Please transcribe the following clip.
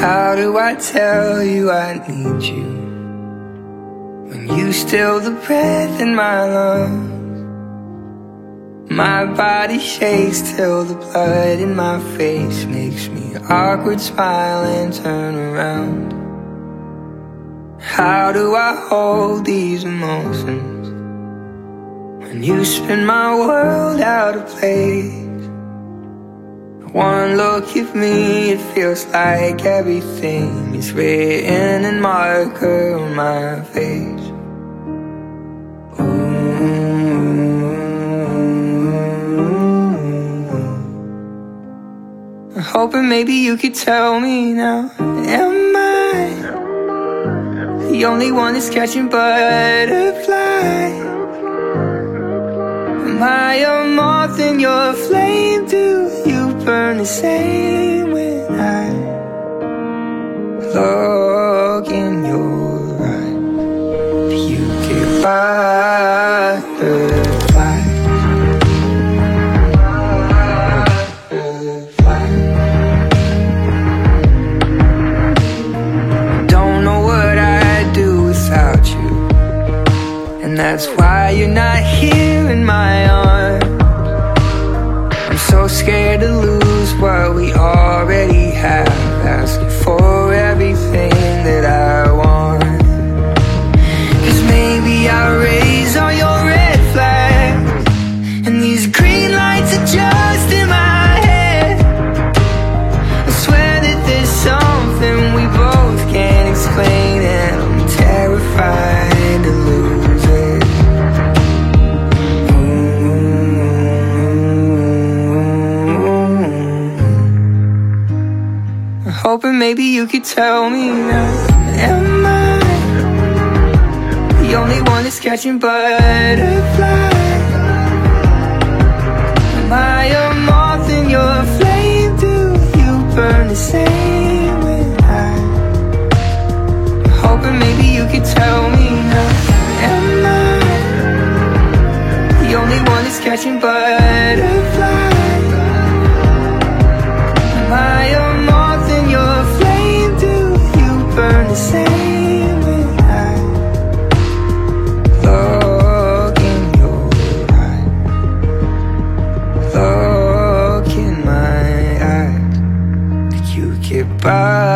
How do I tell you I need you when you still the breath in my lungs? My body shakes till the blood in my face makes me awkward smile and turn around. How do I hold these emotions when you spin my world out of place? One look at me, it feels like everything is written in marker on my face. I'm hoping maybe you could tell me now, am I the only one that's catching butterflies? Am I a moth in your flame? Do you burn the same when I look in your eyes? Do you get butterflies? Don't know what I'd do without you, and that's why you're not here in my arms. I'm so scared to lose what we already have, asking for everything that I want. 'Cause maybe I'll raise all your red flags, and these green lights are just in my head. I swear that there's something we both can't explain, and I'm terrified to lose it. Hoping maybe you could tell me now, am I the only one that's catching butterflies? Am I a moth in your flame? Do you burn the same when I'm hoping maybe you could tell me now, am I the only one that's catching butterflies? Am I a moth in your flame? Do you burn the same when I look in your eyes? Look in my eyes. Did you get by?